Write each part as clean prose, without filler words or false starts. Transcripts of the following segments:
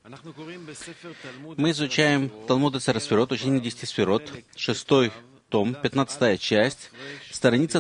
Мы изучаем Талмуд Эцер Сферот, учение 10 Сферот, 6 том, 15 часть, страница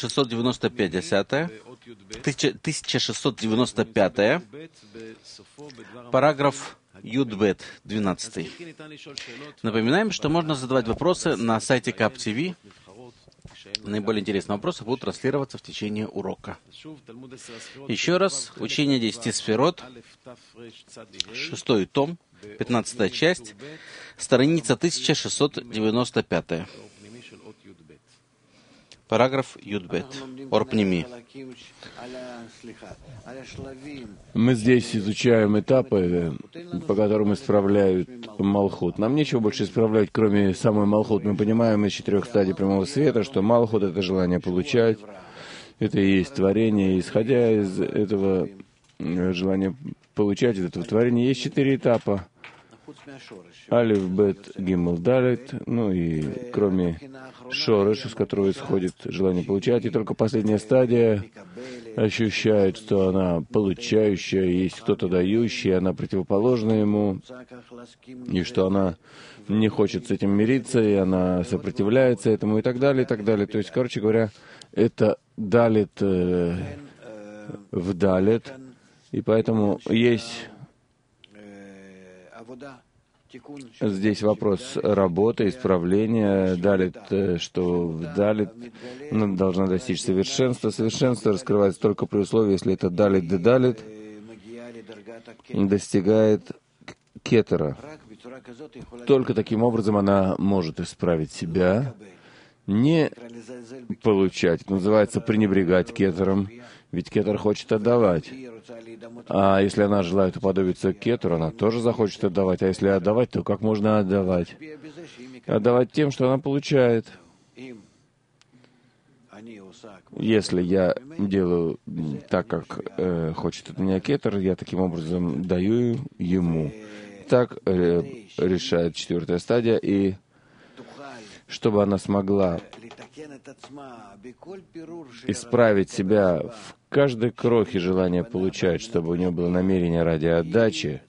1695, параграф Юдбет, 12. Напоминаем, что можно задавать вопросы на сайте КАП-ТВ. Наиболее интересные вопросы будут транслироваться в течение урока. Еще раз, учение 10 Сферот, 6 том, 15 часть, страница 1695. Параграф Юдбет. Орпними. Мы здесь изучаем этапы, по которым исправляют Малхут. Нам нечего больше исправлять, кроме самой Малхут. Мы понимаем из 4 стадий прямого света, что Малхут — это желание получать, это и есть творение. Исходя из этого желания получать, из этого творения, есть 4 этапа. Алиф, Бет, Гимл, Далит, ну и кроме Шореш, из которого исходит желание получать, и только последняя стадия ощущает, что она получающая, есть кто-то дающий, она противоположна ему, и что она не хочет с этим мириться, и она сопротивляется этому, и так далее, и так далее. То есть, короче говоря, это Далит в Далит, и поэтому есть здесь вопрос работы, исправления. Далит, что в Далит должна достичь совершенства. Совершенство раскрывается только при условии, если это Далит де Далит достигает кетера. Только таким образом она может исправить себя, не получать. Это называется пренебрегать кетером, ведь кетер хочет отдавать. А если она желает уподобиться кетеру, она тоже захочет отдавать. А если отдавать, то как можно отдавать? Отдавать тем, что она получает. Если я делаю так, как хочет от меня кетер, я таким образом даю ему. Так решает 4 стадия, и чтобы она смогла исправить себя в каждой крохе желания получать, чтобы у нее было намерение ради отдачи,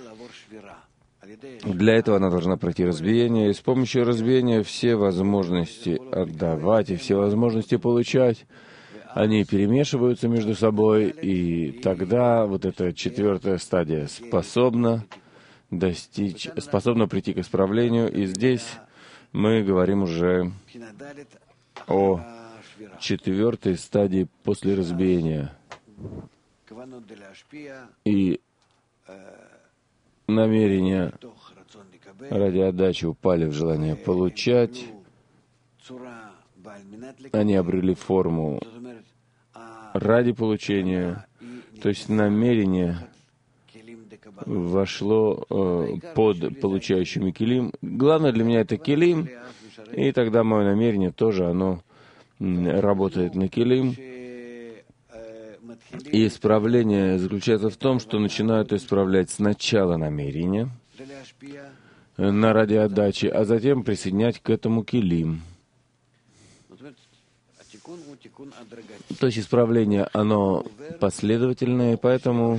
для этого она должна пройти разбиение, и с помощью разбиения все возможности отдавать и все возможности получать, они перемешиваются между собой, и тогда вот эта 4 стадия способна прийти к исправлению, и здесь мы говорим уже о 4 стадии после разбиения. И намерения ради отдачи упали в желание получать. Они обрели форму ради получения. То есть намерение вошло под получающими килим. Главное для меня это килим, и тогда мое намерение тоже, оно работает на килим. И исправление заключается в том, что начинают исправлять сначала намерение на ради отдачи, а затем присоединять к этому килим. То есть исправление, оно последовательное, поэтому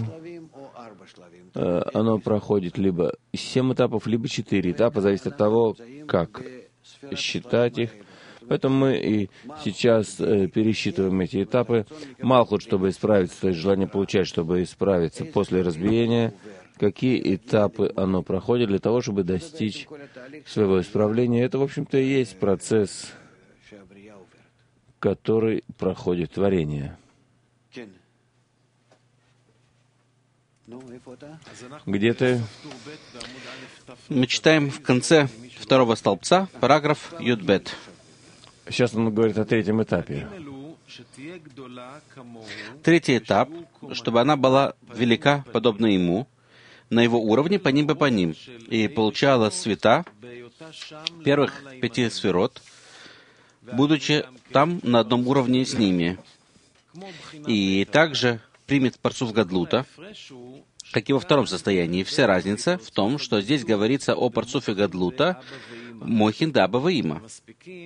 оно проходит либо 7 этапов, либо 4 этапа, зависит от того, как считать их. Поэтому мы и сейчас пересчитываем эти этапы. Малхут, чтобы исправиться, то есть желание получать, чтобы исправиться после разбиения, какие этапы оно проходит для того, чтобы достичь своего исправления. Это, в общем-то, и есть процесс, который проходит творение. Где ты? Мы читаем в конце 2 столбца, параграф Юдбет. Сейчас он говорит о 3 этапе. 3 этап, чтобы она была велика, подобно ему, на его уровне, по ним и по ним, и получала света первых 5 сферот, будучи там на одном уровне с ними. И также примет парцуф Гадлута, как и во 2 состоянии. Вся разница в том, что здесь говорится о парцуфе Гадлута Мохин да Аба ваима,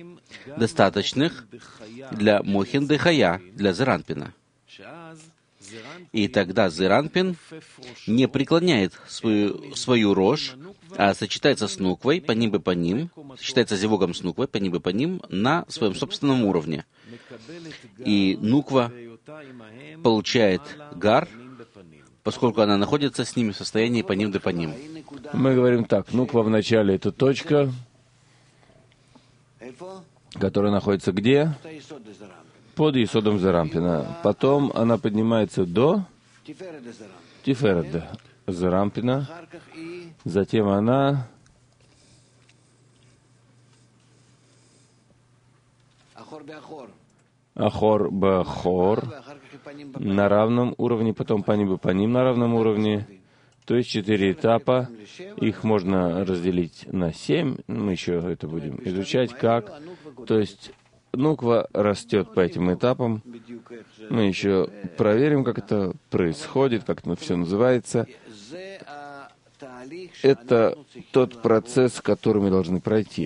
достаточных для Мохин де Хая, для Зеранпина. И тогда Зеранпин не преклоняет свою рожь, а сочетается с нуквой, паним бы паним, сочетается зевогом с нуквой, паним бы паним, на своем собственном уровне. И нуква получает гар, поскольку она находится с ними в состоянии паним да паним. Мы говорим так, нуква в начале — это точка, которая находится где? Под Есодом Зеранпина. Потом она поднимается до Тиферет Зеранпина. Затем она Ахор Бахор на равном уровне, потом Паним Бапаним на равном уровне. То есть 4 этапа. Их можно разделить на 7. Мы еще это будем изучать, как. То есть нуква растет по этим этапам. Мы еще проверим, как это происходит, как это все называется. Это тот процесс, который мы должны пройти.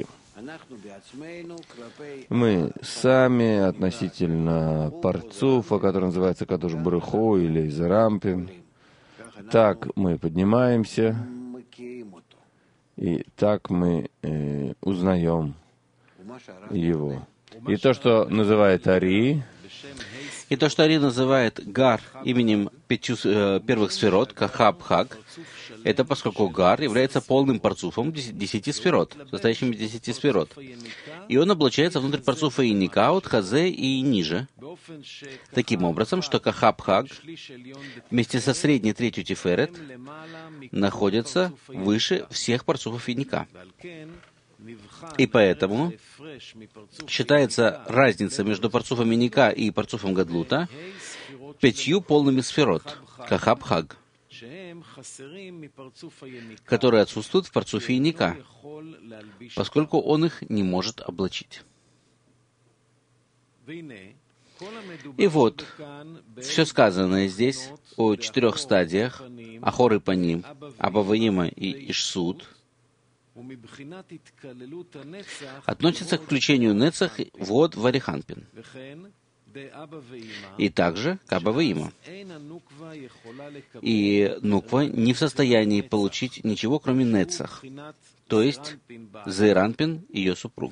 Мы сами относительно Парцуфа, который называется Кадош Баруху или Зеранпин, так мы поднимаемся, и так мы узнаем его. И то, что называет Ари, И то, что Ари называет Гар именем первых сферот, Кахаб-Хаг, это поскольку Гар является полным парцуфом 10 сферот, состоящим из 10 сферот. И он облачается внутрь парцуфа и Никаут, Хазе и ниже, таким образом, что Кахаб-Хаг вместе со средней третью Тиферет находится выше всех парцуфов и Ника. И поэтому считается разница между парцуфом Ника и парцуфом Гадлута 5 полными сферот, Кахаб-Хаг, которые отсутствуют в парцуфе Ника, поскольку он их не может облачить. И вот, все сказанное здесь о 4 стадиях, Ахор и Паним, Абаваима и Ишсуд, относится к включению Нецах вод в Ариханпин, и также к Абаваима. И нуква не в состоянии получить ничего, кроме Нецах, то есть Зеранпин, ее супруг.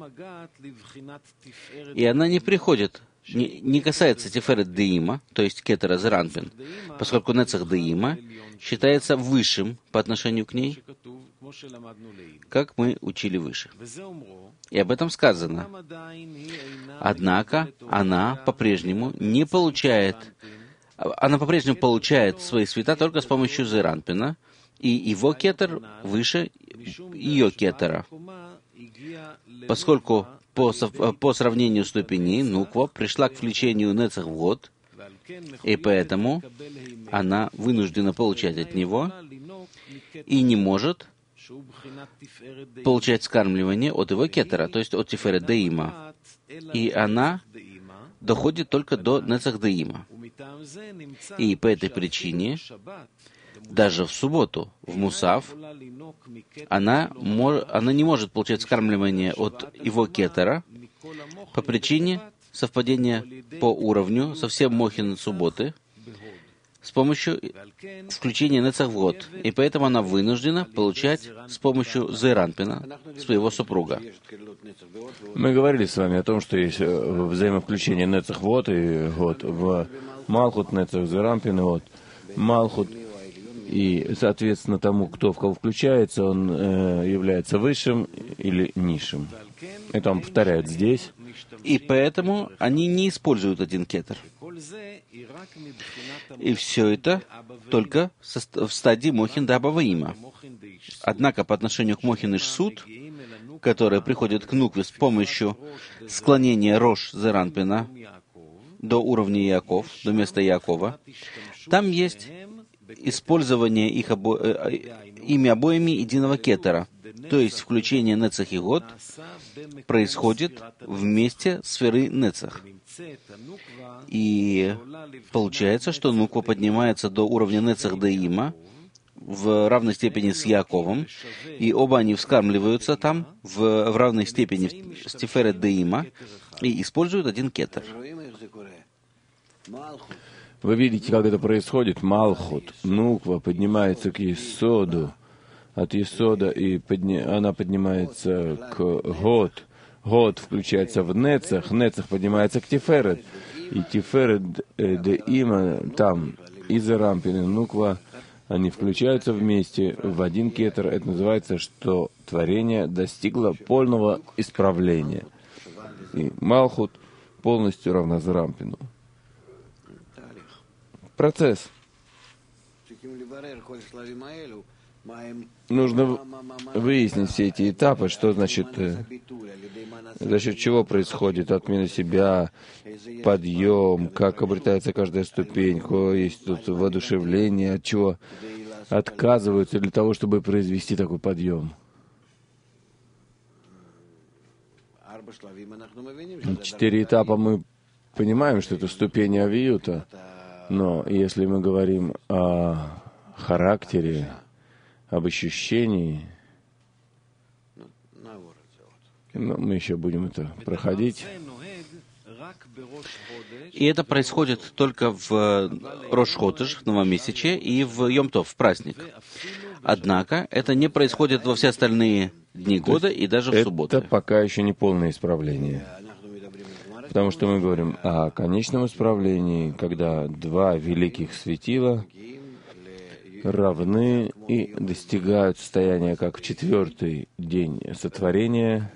И она не приходит, не касается Тиферет Деима, то есть Кетера Зеранпин, поскольку Нецах Деима считается высшим по отношению к ней, как мы учили выше. И об этом сказано. Однако она по-прежнему не получает, она по-прежнему получает свои света только с помощью Зеранпина, и его кетер выше ее кетера, поскольку по сравнению ступеней нуква пришла к включению Нецах в год, и поэтому она вынуждена получать от него и не может получать скармливание от его кетера, то есть от Тиферет Деима. И она доходит только до Нецах Деима. И по этой причине даже в субботу, в Мусав, она не может получать скармливание от его кетера по причине совпадения по уровню со всем Мохин субботы с помощью включения Нецах в год. И поэтому она вынуждена получать с помощью Зеранпина своего супруга. Мы говорили с вами о том, что есть взаимовключение Нецах в год и год в Малхут, Нецах Зеранпин и год Малхут. И, соответственно, тому, кто в кого включается, он является высшим или низшим. Это он повторяет здесь. И поэтому они не используют один кетер. И все это только в стадии Мохин да Абаваима. Однако по отношению к Мохин и Шсуд, которые приходят к нукве с помощью склонения Рош Зеранпина до уровня Яков, до места Якова, там есть использование ими обоими единого кетера, то есть включение Нецах и год происходит вместе сферы Нецах. И получается, что нуква поднимается до уровня Нецах Деима в равной степени с Яковом, и оба они вскармливаются там в равной степени с Тиферет Деима и используют один кетер. Вы видите, как это происходит? Малхут, нуква поднимается к Есоду, от Есода, и она поднимается к Год. Год включается в Нецах, Нецах поднимается к Тиферет, и Тиферет де Има там, из-за Рампин и Нуква, они включаются вместе в один кетер. Это называется, что творение достигло полного исправления. И Малхут полностью равна Зарампину. Процесс. Нужно выяснить все эти этапы, что значит, за счет чего происходит отмена себя, подъем, как обретается каждая ступень, какое есть тут воодушевление, от чего отказываются для того, чтобы произвести такой подъем. 4 этапа мы понимаем, что это ступени авиюта, но если мы говорим о характере, об ощущении, мы еще будем это проходить. И это происходит только в Рош-Ходеш, в новомесяче, и в Йом-Тов, в праздник. Однако это не происходит во все остальные дни года и даже в субботу. Это пока еще не полное исправление. Потому что мы говорим о конечном исправлении, когда 2 великих светила равны и достигают состояния, как в 4-й день сотворения,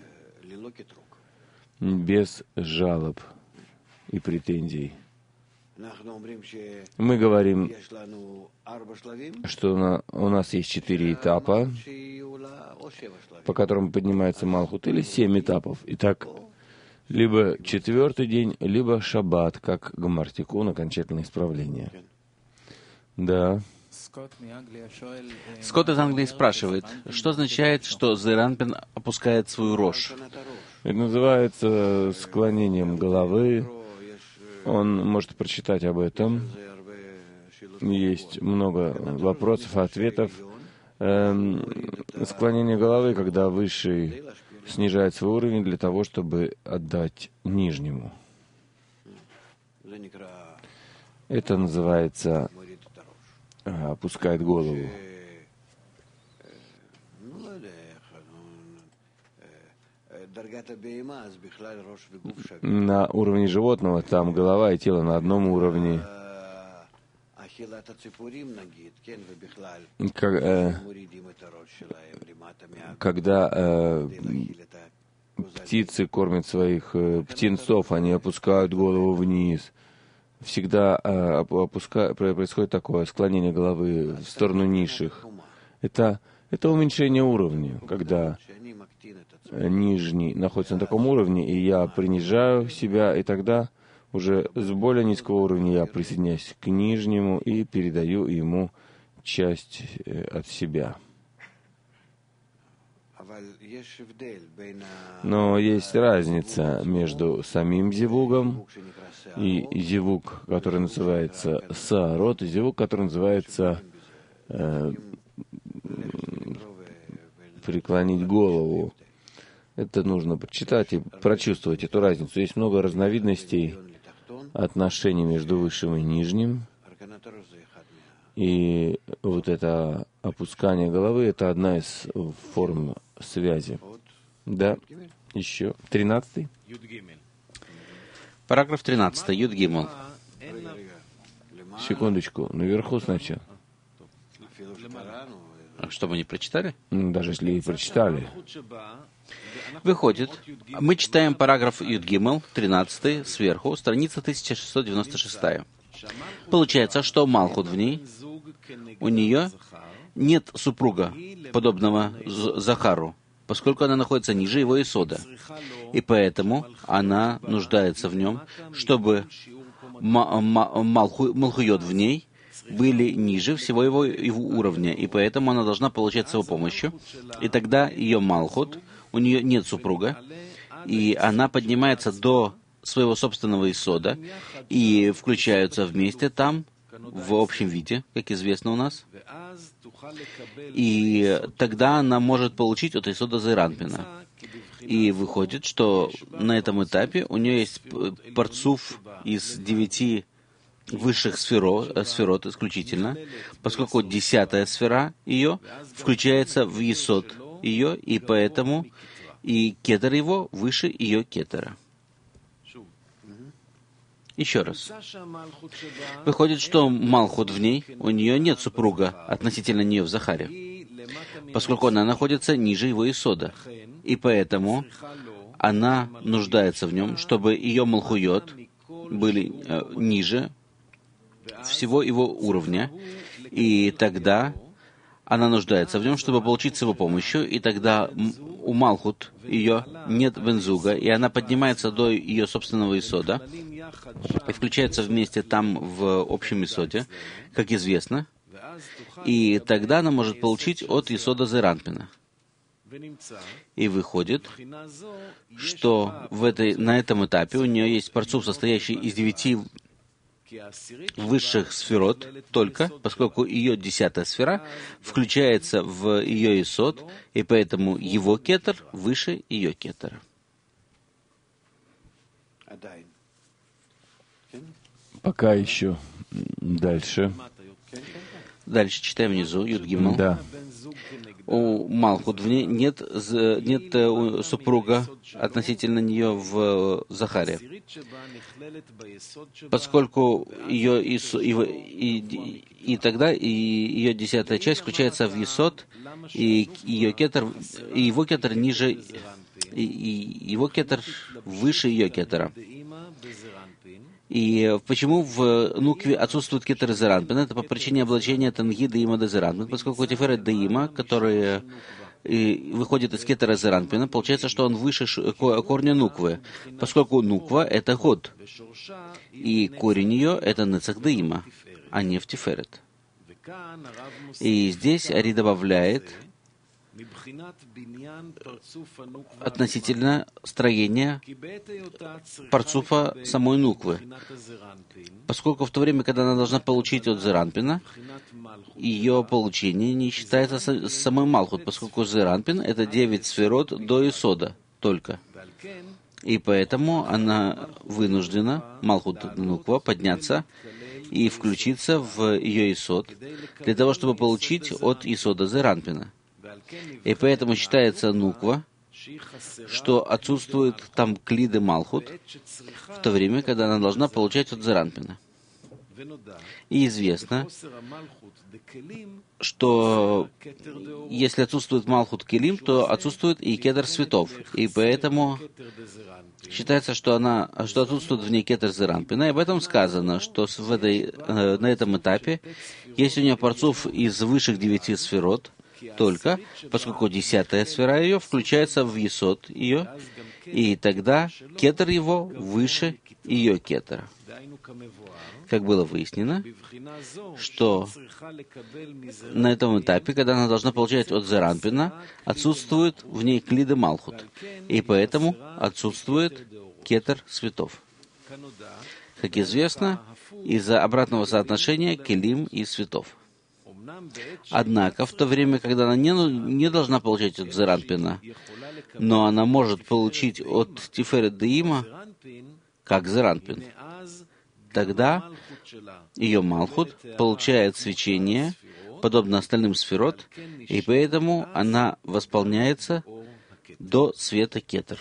без жалоб и претензий. Мы говорим, что у нас есть 4 этапа, по которым поднимается Малхут, или 7 этапов. Итак, либо 4-й день, либо Шаббат, как Гамар-Тикун, окончательное исправление. Да. Скотт из Англии спрашивает, что означает, что Зейранпин опускает свою рожь? Это называется склонением головы. Он может прочитать об этом. Есть много вопросов, ответов. Склонение головы, когда высший снижает свой уровень для того, чтобы отдать нижнему. Это называется опускает голову. На уровне животного там голова и тело на одном уровне. Когда птицы кормят своих птенцов, они опускают голову вниз. Всегда происходит такое склонение головы в сторону низших. Это уменьшение уровня, когда нижний находится на таком уровне, и я принижаю себя, и тогда уже с более низкого уровня я присоединяюсь к нижнему и передаю ему часть от себя. Но есть разница между самим зивугом и зивуг, который называется саарот, и зивуг, который называется преклонить голову. Это нужно прочитать и прочувствовать эту разницу. Есть много разновидностей отношений между высшим и нижним. И вот это опускание головы — это одна из форм связи. Да, еще. 13-й. Параграф 13. Юд Гимл. Секундочку. Наверху сначала. Что мы не прочитали? Даже если и прочитали. Выходит, мы читаем параграф Юд Гимл, 13, сверху, страница 1696. Получается, что Малхут в ней, у нее нет супруга, подобного Захару, поскольку она находится ниже его Исода. И поэтому она нуждается в нем, чтобы Малхуйот в ней были ниже всего его уровня, и поэтому она должна получать с его помощью. И тогда ее Малхут, у нее нет супруга, и она поднимается до своего собственного Исода, и включаются вместе там, в общем виде, как известно у нас. И тогда она может получить от Исода Зейранпина. И выходит, что на этом этапе у нее есть парцуф из 9 высших сферот исключительно, поскольку 10-я сфера ее включается в есод ее, и поэтому и кетер его выше ее кетера. Еще раз. Выходит, что Малхут в ней, у нее нет супруга относительно нее в Захаре, поскольку она находится ниже его есода, и поэтому она нуждается в нем, чтобы ее Малхуйот были ниже всего его уровня, и тогда она нуждается в нем, чтобы получить с его помощью, и тогда у Малхут ее нет бензуга, и она поднимается до ее собственного исода и включается вместе там в общем исоде, как известно, и тогда она может получить от исода Зеранпина. И выходит, что на этом этапе у нее есть парцуф, состоящий из 9 высших сферот только, поскольку ее 10-я сфера включается в ее исод, и поэтому его кетер выше ее кетера. Пока еще. Дальше. Дальше читаем внизу, Юд Гимл. Да. У Малхут в ней нет супруга относительно нее в Захаре, поскольку и тогда ее 10-я часть включается в есод, и ее кетер, и его кетер ниже, и его кетер выше ее кетера. И почему в Нукве отсутствует кетер Зеранпин? Это по причине облачения Танги Деима де Зеранпин, поскольку Тиферет Деима, который выходит из кетера Зеранпина, получается, что он выше корня Нуквы, поскольку Нуква — это Ход, и корень ее — это Нецах Деима, а не в Тиферет. И здесь Ари добавляет относительно строения парцуфа самой Нуквы, поскольку в то время, когда она должна получить от Зеранпина, ее получение не считается самой Малхут, поскольку Зеранпин — это 9 сферот до Исода только. И поэтому она вынуждена, Малхут Нуква, подняться и включиться в ее Исод, для того, чтобы получить от Исода Зеранпина. И поэтому считается Нуква, что отсутствует там клиды Малхут, в то время, когда она должна получать от Зеранпина. И известно, что если отсутствует Малхут Келим, то отсутствует и кетер светов. И поэтому считается, что отсутствует в ней кетер Зеранпина. И об этом сказано, что на этом этапе есть у нее парцуф из высших 9 сферот, только, поскольку 10-я сфера ее включается в есод ее, и тогда кетер его выше ее кетера. Как было выяснено, что на этом этапе, когда она должна получать от Зеранпина, отсутствует в ней клиды Малхут, и поэтому отсутствует кетер светов. Как известно, из-за обратного соотношения келим и светов. Однако, в то время, когда она не должна получать от Зеранпина, но она может получить от Тиферет Деима, как Зеранпин, тогда ее Малхут получает свечение, подобно остальным сферот, и поэтому она восполняется до света кетер.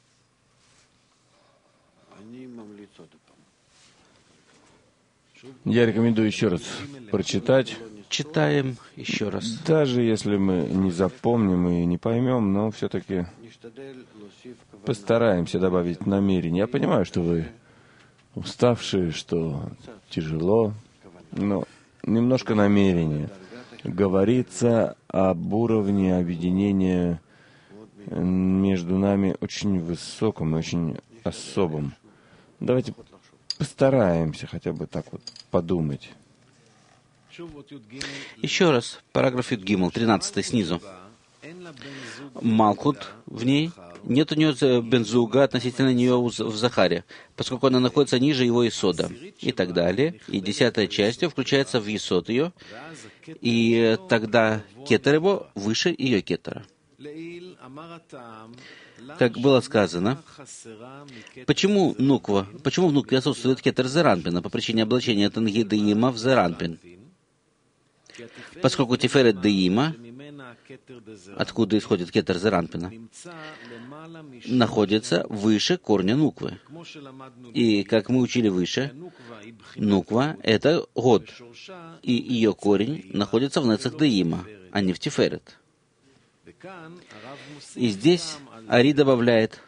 Я рекомендую еще раз прочитать. Читаем еще раз. Даже если мы не запомним и не поймем, но все-таки постараемся добавить намерение. Я понимаю, что вы уставшие, что тяжело, но немножко намерения. Говорится об уровне объединения между нами очень высоком и очень особом. Давайте постараемся хотя бы так вот подумать. Еще раз, параграф Юд Гимл, 13 снизу. Малхут в ней, нет у нее бензуга относительно нее в Захаре, поскольку она находится ниже его исода, и так далее. И 10-я часть включается в исод ее, и тогда кетер его выше ее кетера. Как было сказано, почему в нукве отсутствует кетер зеранпина по причине облачения танги деима в зеранпин? Поскольку тиферет деима, откуда исходит кетер зеранпина, находится выше корня нуквы. И, как мы учили выше, нуква — это год, и ее корень находится в нецах деима, а не в тиферет. И здесь Ари добавляет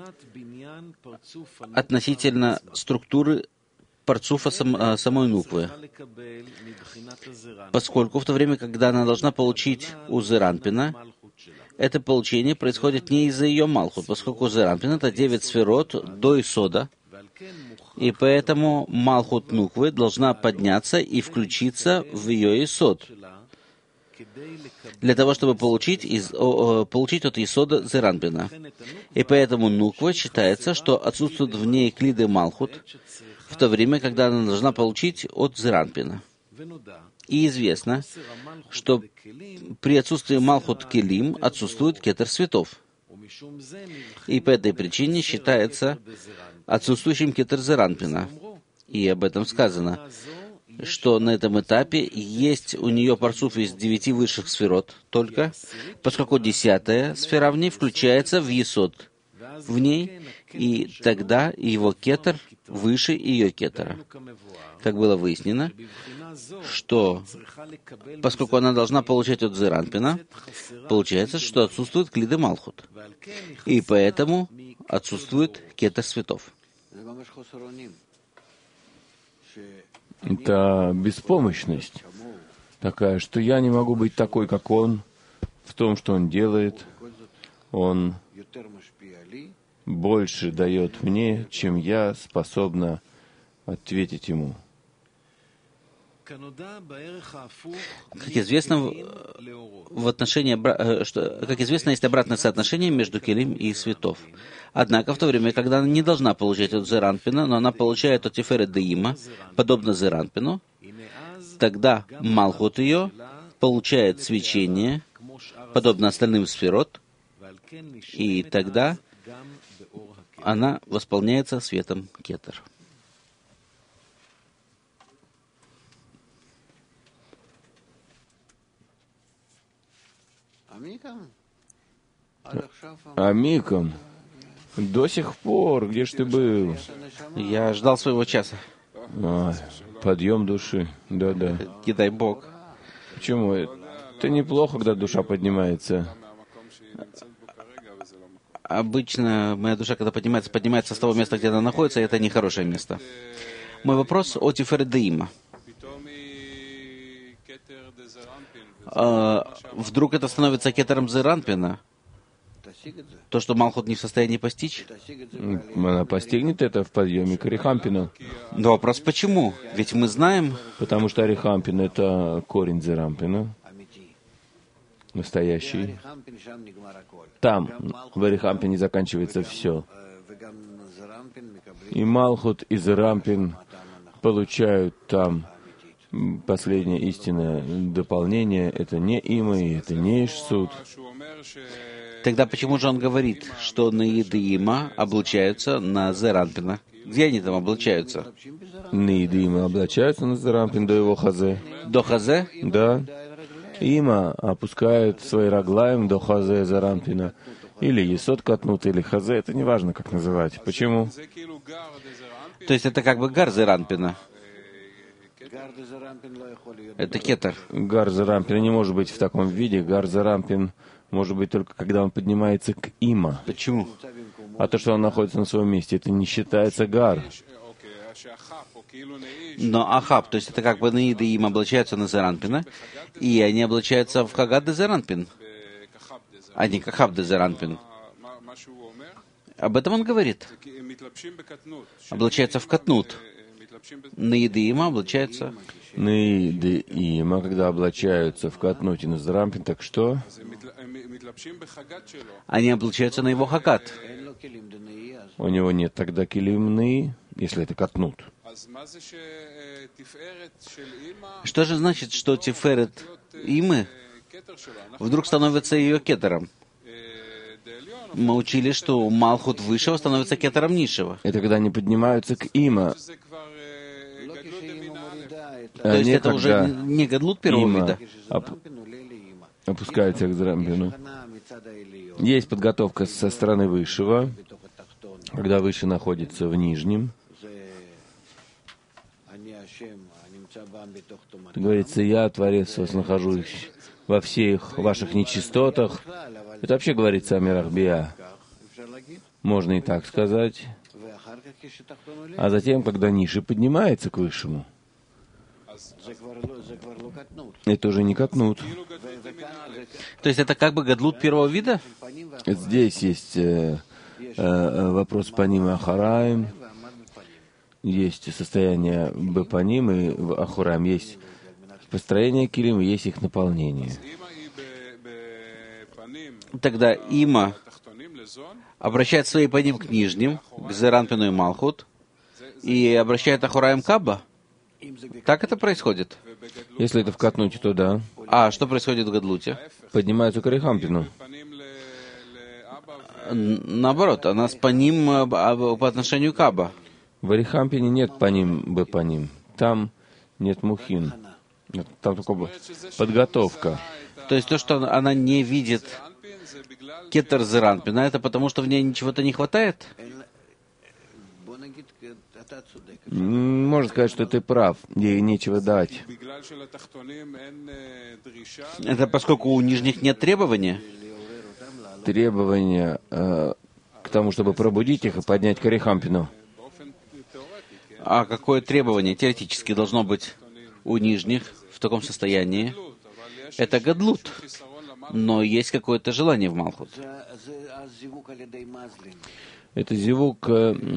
относительно структуры парцуфа самой нуквы, поскольку в то время, когда она должна получить у зеранпина, это получение происходит не из-за ее малхут, поскольку зеранпин — это 9 сферот до исода, и поэтому малхут нуквы должна подняться и включиться в ее исод, для того, чтобы получить от исода зеранпина. И поэтому нуква считается, что отсутствует в ней клиды малхут, в то время, когда она должна получить от зеранпина. И известно, что при отсутствии малхут келим отсутствует кетер светов. И по этой причине считается отсутствующим кетер зеранпина. И об этом сказано, что на этом этапе есть у нее парцуф из 9 высших сферот только, поскольку 10-я сфера в ней включается в есод в ней, и тогда его кетер выше ее кетера. Как было выяснено, что поскольку она должна получать от зеранпина, получается, что отсутствует клиды малхут, и поэтому отсутствует кетер светов. Это беспомощность такая, что я не могу быть такой, как он, в том, что он делает. Он больше дает мне, чем я способна ответить ему. Как известно, есть обратное соотношение между келим и светов. Однако, в то время, когда она не должна получать от зеранпина, но она получает от тиферет деима, подобно зеранпину, тогда малхут ее получает свечение, подобно остальным сферот, и тогда она восполняется светом кетер. Амиком, до сих пор, где ж ты был? Я ждал своего часа. Подъем души, да-да. Не дай Бог. Почему? Это неплохо, когда душа поднимается. Обычно моя душа, когда поднимается с того места, где она находится, и это нехорошее место. Мой вопрос о тиферет деима. Вдруг это становится кетером зеранпина? То, что малхут не в состоянии постичь? Она постигнет это в подъеме к Арихампину. Но вопрос почему? Ведь мы знаем... Потому что Арихампин — это корень зеранпина, настоящий. Там, в Арихампине, заканчивается все. И малхут, и зеранпин получают там последнее истинное дополнение. Это не имя, это не ишсуд. Тогда почему же он говорит, что наиды има облачаются на зеранпина? Где они там облачаются? Наиды има облачаются на зеранпин до его хазе. До хазе? Да. Има опускает свои раглаем до хазе зеранпина. Или есот катнут, или хазе. Это не важно, как называть. Почему? То есть это как бы гар зеранпина. Это кетер. Гар зеранпина не может быть в таком виде. Гар зеранпин может быть только когда он поднимается к има. Почему? А то, что он находится на своем месте, это не считается гар. Но ахаб, то есть это как бы наиды им облачаются на зеранпина, и они облачаются в хагад де зеранпин, а не кахаб де зеранпин. Об этом он говорит. Облачается в катнут. Наиды има облачаются... Наиды има, когда облачаются в катнут и на зеранпин, так что? Они облачаются на его хагад. У него нет тогда килимны, если это катнут. Что же значит, что тиферет имы вдруг становится ее кетером? Мы учили, что Малхут высшего становится кетером низшего. Это когда они поднимаются к Има. То есть это уже не гадлут первого вида. Опускается к Зрамбину. Есть подготовка со стороны высшего, когда выше находится в нижнем. Говорится, я, Творец, вас нахожусь во всех ваших нечистотах. Это вообще говорится о мирах Биа. Можно и так сказать. А затем, когда ниша поднимается к высшему, это уже не катнут. То есть это как бы гадлут первого вида? Здесь есть вопрос паним и ахараем, есть состояние бепаним и ахураем, есть построение килим, есть их наполнение. Тогда има обращает свои паним к нижним, к Зеранпину и Малхут, и обращает ахураем Каба. Так это происходит? Если это вкатнуть, то да. А что происходит в гадлуте? Поднимаются к Арихампину. Наоборот, она с паним по отношению к Аба. В Арихампине нет паним бепаним. Там нет мухин. Там только подготовка. То есть то, что она не видит кетер Зеранпина, это потому, что в ней чего-то не хватает? Можно сказать, что ты прав. Ей нечего дать. Это поскольку у нижних нет требования? Требования к тому, чтобы пробудить их и поднять к Арихампину. А какое требование теоретически должно быть у нижних в таком состоянии? Это гадлут. Но есть какое-то желание в Малхут. Это зивук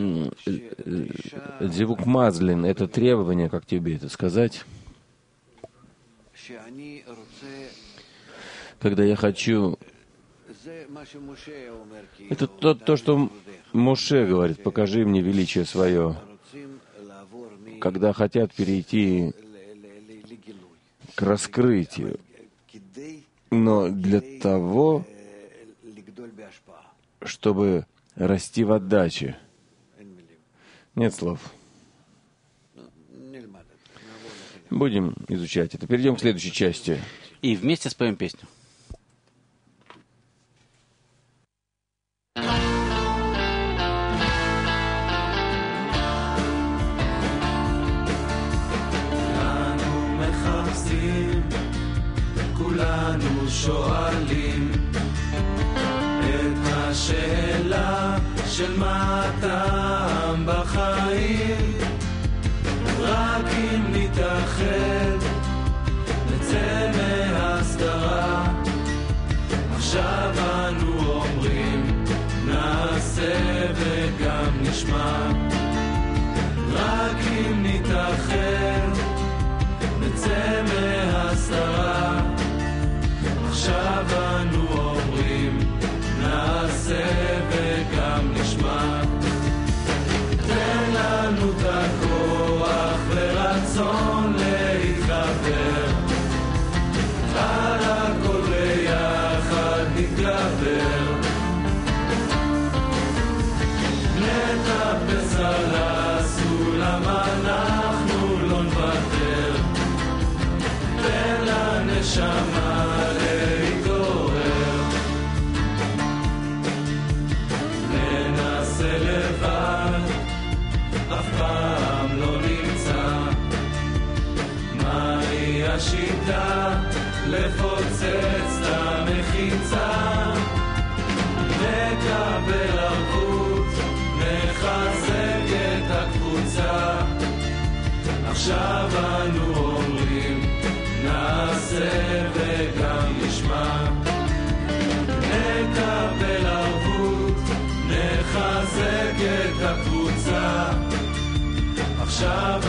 мазлин. Это требование, как тебе это сказать? Когда я хочу... Это то, что Моше говорит, покажи мне величие свое. Когда хотят перейти к раскрытию, но для того, чтобы расти в отдаче. Нет слов. Будем изучать это. Перейдем к следующей части. И вместе споем песню. כולנו שואלים את השאלה של מה הטעם בחיים, רק אם נתאחד נצא מהסתרה. עכשיו אנו אומרים נעשה וגם נשמע, רק אם נתאחד נצא מהסתרה. עכשיו אנו אומרים נעשה וגם נשמע. תן לנו את הכוח ורצון להתחבר, על הכל ביחד נתגבר, נטפס על הסולם, אנחנו לא נוותר. תן לנשמה להתעורר, ננסה לבד, אף פעם לא נמצא מהי השיטה לפוצץ את המחיצה. נקבל ערבות, נחזק את הקבוצה. עכשיו אנו אומרים נעשה וגם נשמע, נקבל ערבות, נחזק את הקבוצה. עכשיו